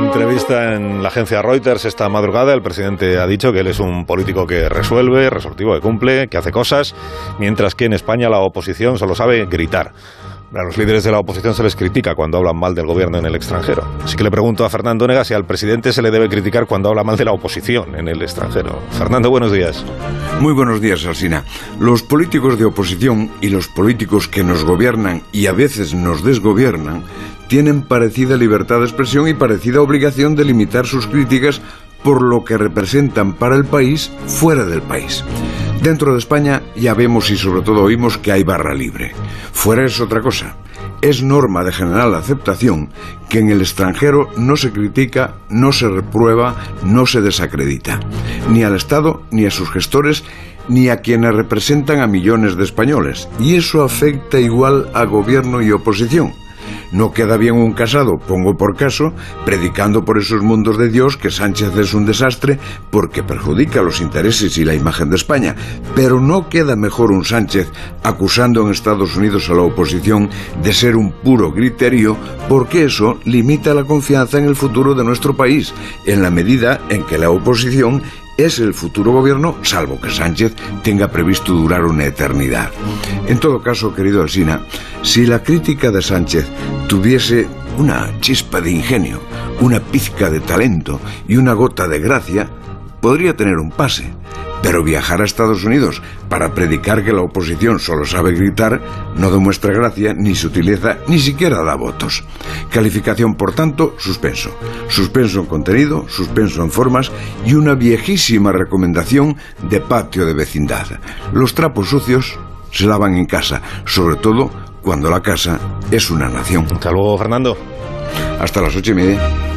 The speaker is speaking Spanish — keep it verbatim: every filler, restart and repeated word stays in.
entrevista en la agencia Reuters esta madrugada, el presidente ha dicho que él es un político que resuelve, resolutivo, que cumple, que hace cosas, mientras que en España la oposición solo sabe gritar. A los líderes de la oposición se les critica cuando hablan mal del gobierno en el extranjero. Así que le pregunto a Fernando Onega si al presidente se le debe criticar cuando habla mal de la oposición en el extranjero. Fernando, buenos días. Muy buenos días, Alsina. Los políticos de oposición y los políticos que nos gobiernan y a veces nos desgobiernan tienen parecida libertad de expresión y parecida obligación de limitar sus críticas por lo que representan para el país fuera del país. Dentro de España ya vemos y sobre todo oímos que hay barra libre. Fuera es otra cosa. Es norma de general aceptación que en el extranjero no se critica, no se reprueba, no se desacredita. Ni al Estado, ni a sus gestores, ni a quienes representan a millones de españoles. Y eso afecta igual a gobierno y oposición. No queda bien un casado, pongo por caso, predicando por esos mundos de Dios que Sánchez es un desastre porque perjudica los intereses y la imagen de España. Pero no queda mejor un Sánchez acusando en Estados Unidos a la oposición de ser un puro griterío, porque eso limita la confianza en el futuro de nuestro país, en la medida en que la oposición es el futuro gobierno, salvo que Sánchez tenga previsto durar una eternidad. En todo caso, querido Alsina, si la crítica de Sánchez tuviese una chispa de ingenio, una pizca de talento y una gota de gracia, podría tener un pase. Pero viajar a Estados Unidos para predicar que la oposición solo sabe gritar no demuestra gracia, ni sutileza, ni siquiera da votos. Calificación, por tanto, suspenso. Suspenso en contenido, suspenso en formas y una viejísima recomendación de patio de vecindad. Los trapos sucios se lavan en casa, sobre todo cuando la casa es una nación. Hasta luego, Fernando. Hasta las ocho y media.